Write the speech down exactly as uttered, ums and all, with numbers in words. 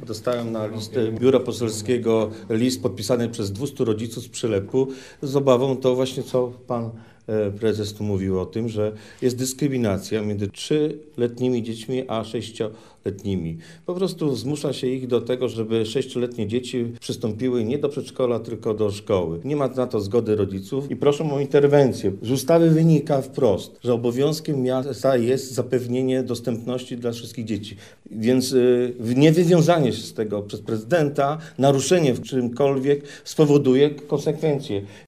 Dostałem na listę biura poselskiego list podpisany przez dwustu rodziców z Przylepu z obawą to właśnie, co pan prezes tu mówił o tym, że jest dyskryminacja między trzyletnimi dziećmi a sześcioletnimi. Po prostu zmusza się ich do tego, żeby sześcioletnie dzieci przystąpiły nie do przedszkola, tylko do szkoły. Nie ma na to zgody rodziców i proszę o interwencję. Z ustawy wynika wprost, że obowiązkiem miasta jest zapewnienie dostępności dla wszystkich dzieci. Więc yy, niewywiązanie się z tego przez prezydenta, naruszenie w czymkolwiek spowoduje konsekwencje.